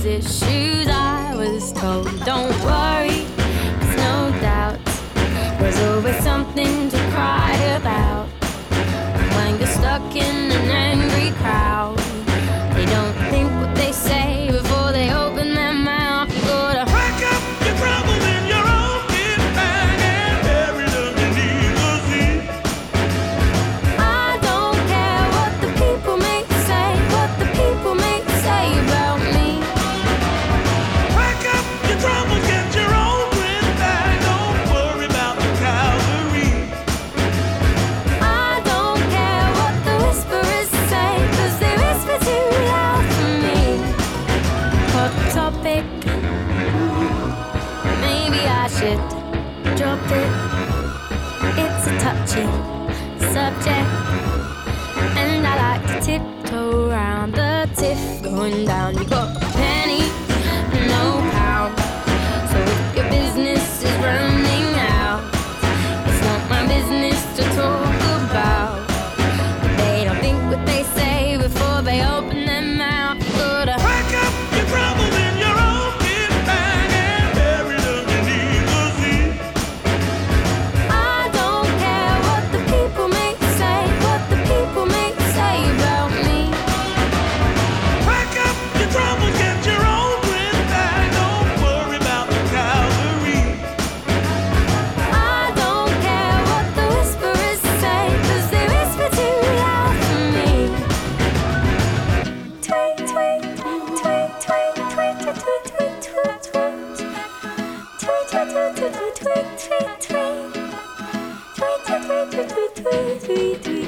issues. I was told, don't worry, 'cause no doubt there's always something to cry about. When you're stuck in an angry crowd, they don't think what they say before they open their mouth. You gotta pack up your troubles in your own kit bag and bury them beneath the sea. I don't care what the people may say, what the people may say about me. Pack up your troubles, get your own grip bag. Don't worry about the cavalry. I don't care what the whisperers say, 'cause they whisper too loud for me. Hot topic, maybe I should drop it. It's a touchy subject, and I like to tiptoe around the tiff going down. You got a penny, no pound, so if your business is running out, it's not my business to talk about. They don't think what they say before they open their mouth. You gotta Pack up your troubles in your own kit bag and bury them beneath the sea. I don't care what the people may say, what the people may say about me. Pack up your troubles, get your own grip bag. Don't worry about the cavalry. I don't care what the whisperers say, 'cause they whisper too loud for me. Tweet, tweet, tweet, tweet, tweet, tweet, tweet, tweet, tweet. Tweet, tweet, tweet, tweet, tweet, tweet, tweet. Tweet, tweet, tweet, tweet, tweet, tweet, tweet.